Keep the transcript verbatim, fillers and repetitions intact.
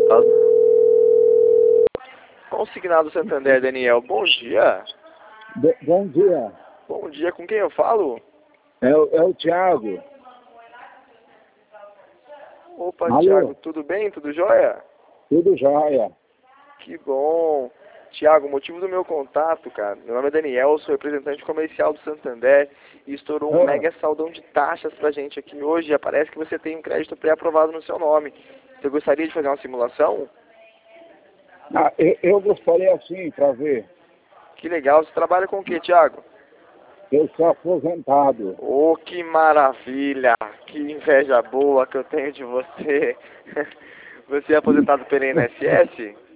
Consignado Santander, Daniel, bom dia. Bo- Bom dia, Bom dia, com quem eu falo? é, o- é o Thiago. Opa, Alô? Thiago, tudo bem? Tudo jóia? Tudo jóia. Que bom. Thiago, o motivo do meu contato, cara, meu nome é Daniel, sou representante comercial do Santander e estourou um Ah. mega saldão de taxas pra gente aqui hoje. Parece que você tem um crédito pré-aprovado no seu nome. Você gostaria de fazer uma simulação? Ah, eu, eu gostaria assim para ver. Que legal. Você trabalha com o que, Thiago? Eu sou aposentado. Oh, que maravilha! Que inveja boa que eu tenho de você. Você é aposentado pelo I N S S?